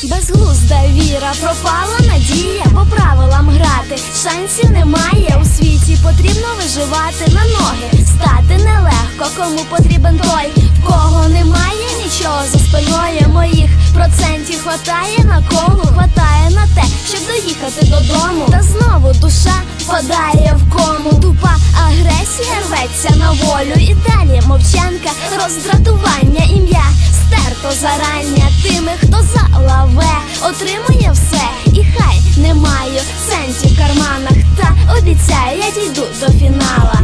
Безглузда віра, пропала надія, по правилам грати шансів немає у світі, потрібно виживати, на ноги стати нелегко, кому потрібен той, в кого немає нічого за спиною. Моїх процентів хватає на колу, хватає на те, щоб доїхати додому. Та знову душа впадає в кому, тупа агресія рветься на волю. І далі мовчанка, роздратування, ім'я стерто зарання. Тими, хто залаве, отримує все. І хай не маю центів в карманах, та обіцяю, я дійду до фінала.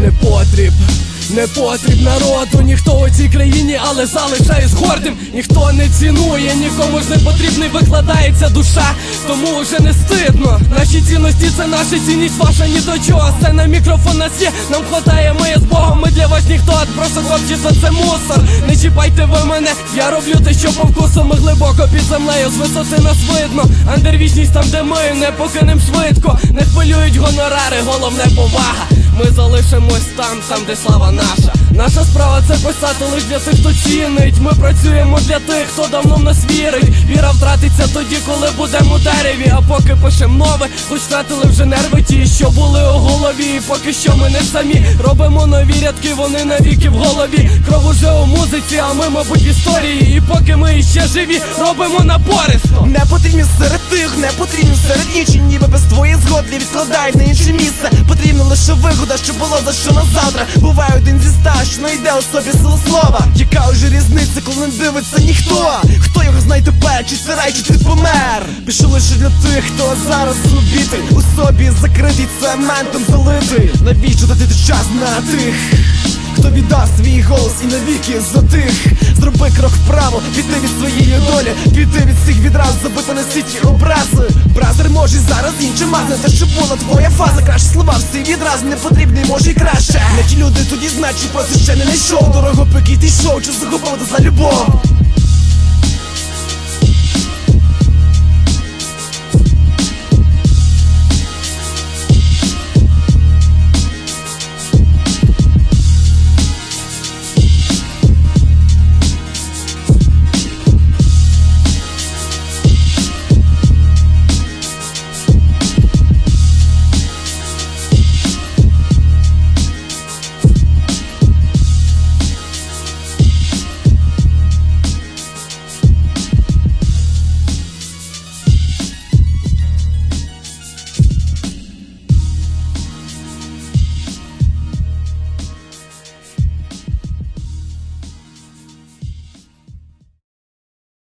Не потріб народу, ніхто у цій країні, але залишаюсь гордим. Ніхто не цінує, нікому ж не потрібний, викладається душа, тому вже не стидно. Наші цінності це наша цінність, ваша ні до чого. Сцена, мікрофон нас є, нам хватає, моє з Богом. Ми для вас ніхто, просто хлопчество це мусор. Не чіпайте ви мене, я роблю те, що по вкусу. Ми глибоко під землею, з висоти нас видно. Андервічність там, де ми, не покинем швидко. Не хвилюють гонорари, головне повага. Ми залишимось там, де слава наша. Наша справа це писати лиш для тих, хто цінить. Ми працюємо для тих, хто давно в нас вірить. Віра втратиться тоді, коли будемо у дереві. А поки пишем нове, хоч втратили вже нерви ті, що були у голові. І поки що ми не самі робимо нові рядки, вони навіки в голові. Кров уже у музиці, а ми, мабуть, в історії. І поки ми іще живі, робимо напористо. Не потрібні серед тих, не потрібні серед інших. Ніби без твоєї згоди відкладають на інше місце. Потрібно лише вигода, щоб було за що на завтра. Буває один зі ста, що не йде у собі сила слова. Яка уже різниця, коли не дивиться ніхто? Хто його знає тепер, чи це рай, чи ти помер? Пишу лише для тих, хто зараз убитий, у собі закритий, цементом залитий. Навіщо дати час на тих, хто віддав свій голос і навіки за тих? Зроби крок вправо, піти від своєї долі, піти від всіх відразу, забити на світі образи. Бразер, може зараз інше мазне, те, що була твоя фаза. Краще слова, всі відразу не потрібний, може й краще. Не ті люди тоді знають, що просто ще не знайшов. Дорого пики ти йшов, чи загубив за любов.